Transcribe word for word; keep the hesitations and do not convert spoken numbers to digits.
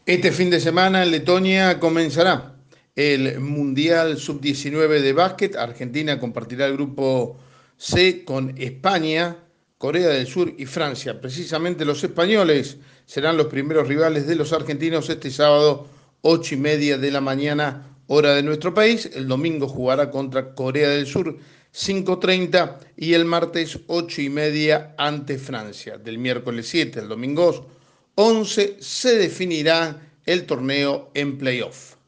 Este fin de semana en Letonia comenzará el Mundial sub diecinueve de básquet. Argentina compartirá el grupo C con España, Corea del Sur y Francia. Precisamente los españoles serán los primeros rivales de los argentinos este sábado, ocho y media de la mañana, hora de nuestro país. El domingo jugará contra Corea del Sur, cinco treinta, y el martes ocho y media ante Francia. Del miércoles siete al domingo once se definirá el torneo en playoff.